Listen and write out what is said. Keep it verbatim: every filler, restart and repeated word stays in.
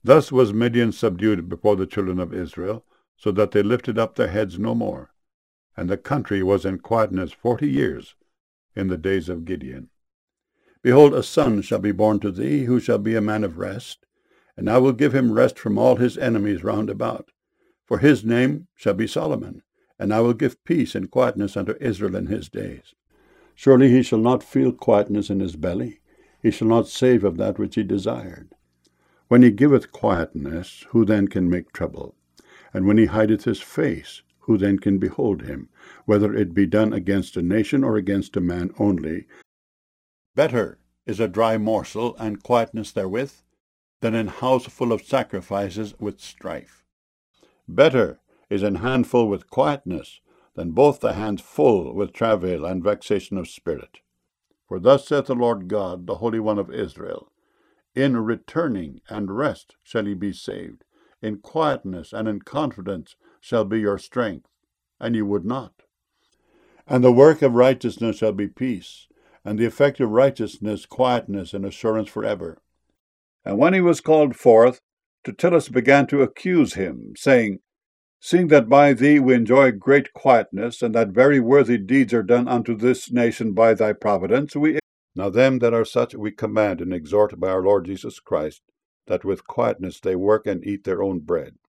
Thus was Midian subdued before the children of Israel, so that they lifted up their heads no more. And the country was in quietness forty years in the days of Gideon. Behold, a son shall be born to thee, who shall be a man of rest, and I will give him rest from all his enemies round about. For his name shall be Solomon, and I will give peace and quietness unto Israel in his days. Surely he shall not feel quietness in his belly, he shall not save of that which he desired. When he giveth quietness, who then can make trouble? And when he hideth his face, who then can behold him, whether it be done against a nation or against a man only? Better is a dry morsel and quietness therewith, than an house full of sacrifices with strife. Better is an handful with quietness, than both the hands full with travail and vexation of spirit. For thus saith the Lord God, the Holy One of Israel, In returning and rest shall ye be saved, in quietness and in confidence shall be your strength, and ye would not. And the work of righteousness shall be peace, and the effect of righteousness quietness and assurance forever. And when he was called forth, Tertullus began to accuse him, saying, Seeing that by thee we enjoy great quietness, and that very worthy deeds are done unto this nation by thy providence, we now them that are such we command and exhort by our Lord Jesus Christ, that with quietness they work and eat their own bread.